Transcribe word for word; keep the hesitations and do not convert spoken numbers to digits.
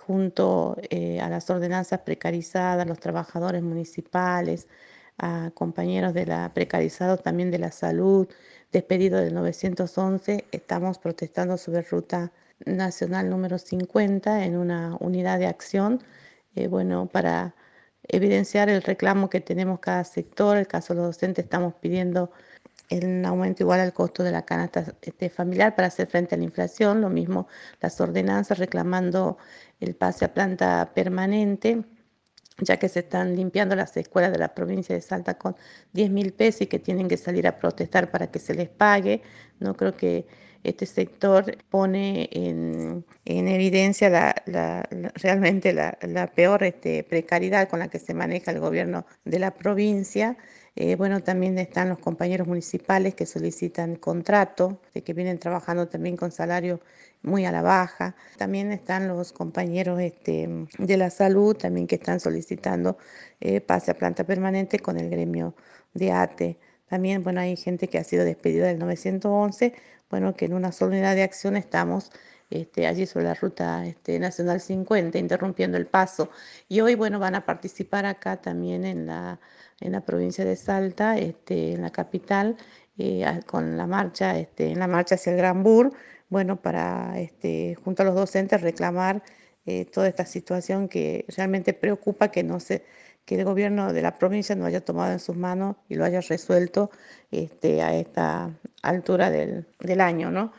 junto eh, a las ordenanzas precarizadas, los trabajadores municipales, a compañeros de la precarizados también de la salud, despedidos del novecientos once, estamos protestando sobre Ruta Nacional número cincuenta en una unidad de acción, eh, bueno, para evidenciar el reclamo que tenemos cada sector. El caso de los docentes, estamos pidiendo el aumento igual al costo de la canasta este, familiar para hacer frente a la inflación, lo mismo las ordenanzas reclamando el pase a planta permanente, ya que se están limpiando las escuelas de la provincia de Salta con diez mil pesos y que tienen que salir a protestar para que se les pague. No creo que este sector pone en, en evidencia la, la, la- realmente la, la peor este, precariedad con la que se maneja el gobierno de la provincia. Eh, bueno, también están los compañeros municipales que solicitan contrato, de que vienen trabajando también con salario muy a la baja. También están los compañeros este, de la salud, también que están solicitando eh, pase a planta permanente con el gremio de ATE. También, bueno, hay gente que ha sido despedida del novecientos once, bueno, que en una sola unidad de acción estamos este, allí sobre la ruta este, Nacional cincuenta, interrumpiendo el paso. Y hoy, bueno, van a participar acá también en la, en la provincia de Salta, este, en la capital, eh, a- con la marcha, este, en la marcha hacia el Gran Bur, bueno, para este, junto a los docentes reclamar eh, toda esta situación que realmente preocupa que no se, que el gobierno de la provincia no haya tomado en sus manos y lo haya resuelto este, a esta altura del, del año, ¿no?